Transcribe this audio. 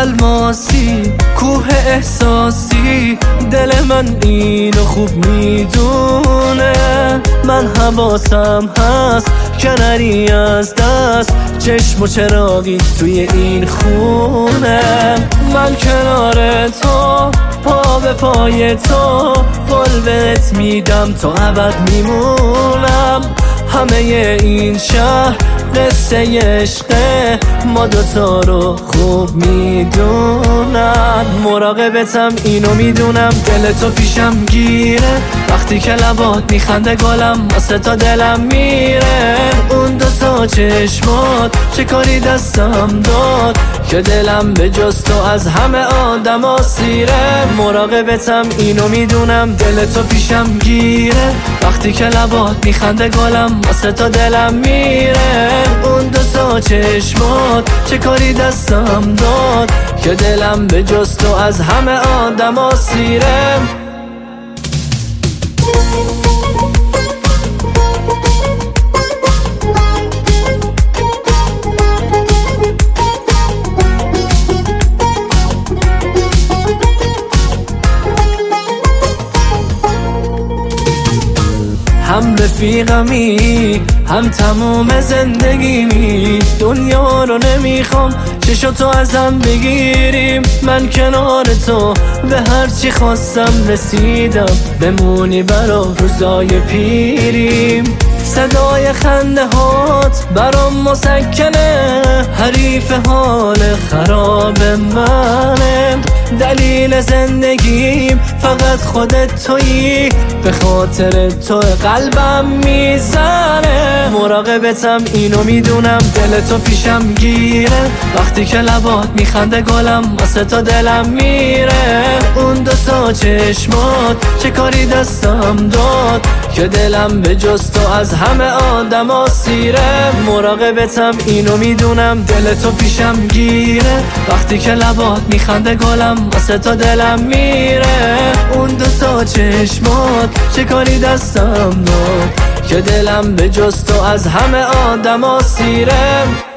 الماسی، کوه احساسی، دل من اینو خوب میدونه. من حواسم هست که نری از دست، چشم و چراغی توی این خونه. من کنار تو، پا به پای تو، قول بهت میدم تا ابد میمونم. همه این شهر قصه عشقه، ما دوتا رو خوب میدونن. مراقبتم اینو میدونم، دل تو پیشم گیره. وقتی که لبات میخنده گلم واسه تا دلم میره. اون دوتا چشمات چه کاری دستم داد که دلم به جز تو از همه آدم سیره. مراقبتم اینو میدونم، دل تو پیشم گیره. وقتی که لبات میخنده گلم واسه تا دلم میره. اون دوتا چشمات چه کاری دستم داد که دلم به جز تو از همه آدم سیره. هم رفیقمی، هم تموم زندگیمی. دنیا رو نمیخوام چشو تو ازم بگیریم. من کنار تو به هرچی خواستم رسیدم، بمونی برا روزای پیریم. صدای خنده هات برام مسکنه، حریف حال خراب منه. دلیل زندگیم فقط خودت تویی، به خاطر تو قلبم میزنه. مراقبتم اینو میدونم، دل تو پیشم گیره. وقتی که لبات میخنده گلم واسه تا دلم میره. اون دوتا چشمات چه کاری دستم داد که دلم به جز تو از همه آدم سیره. مراقبتم اینو میدونم، دل تو پیشم گیره. وقتی که لبات میخنده گلم واسه تا دلم میره. اون دوتا چشمات چه کاری دستم داد که دلم به جز تو از همه آدم سیره.